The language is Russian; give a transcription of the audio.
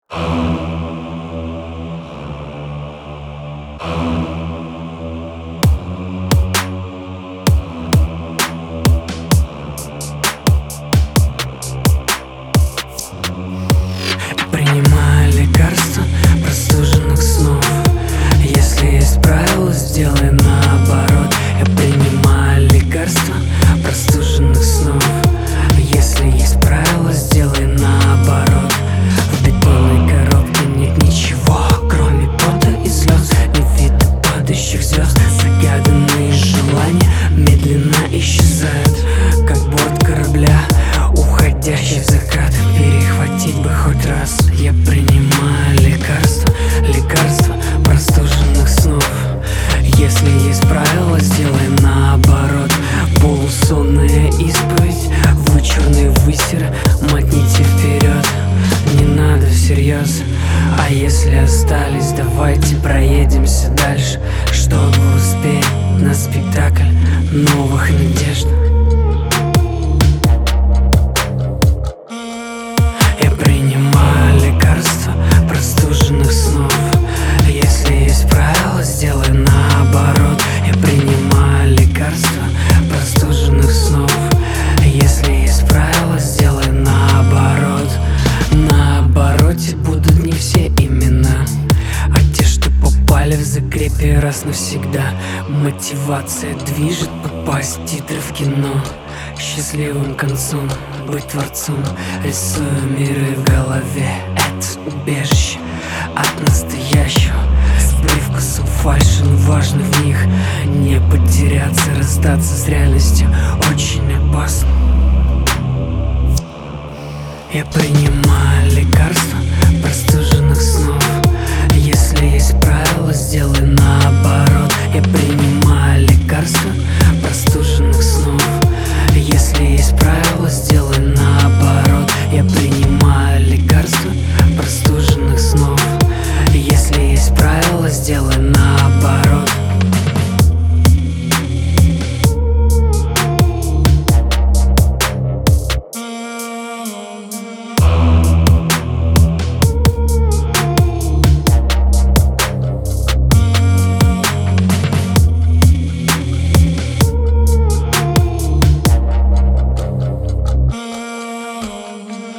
Принимай лекарства простуженных снов. Если есть правила, сделай наоборот. Я принимаю лекарства простуженных снов. Если есть правила, сделай наоборот. В бетонной коробке нет ничего, кроме пота и слез. Не видно падающих звезд. Загаданные желания медленно исчезают, как борт корабля, уходящий в закат. Перехватить бы хоть раз. Я принимаю лекарства, лекарства простуженных снов. Если есть правила, сделай наоборот. Полусонная исповедь, вычурные высеры, мотните вперед. Не надо всерьез. А если остались, давайте проедемся дальше, чтобы успеть на спектакль новых надежд. Я принимаю лекарства простуженных снов. Если есть правила, сделай наоборот. Я принимаю лекарства простуженных снов. Если есть правила, сделай наоборот. На обороте будут не все имена, а те, что попали в закрепе раз навсегда. Мотивация движет попасть в титры в кино. Счастливым концом быть творцом. Рисую миры в голове. Это убежище от настоящего, с привкусом фальши, но важно в них не потеряться. Расстаться с реальностью очень опасно. Я принимаю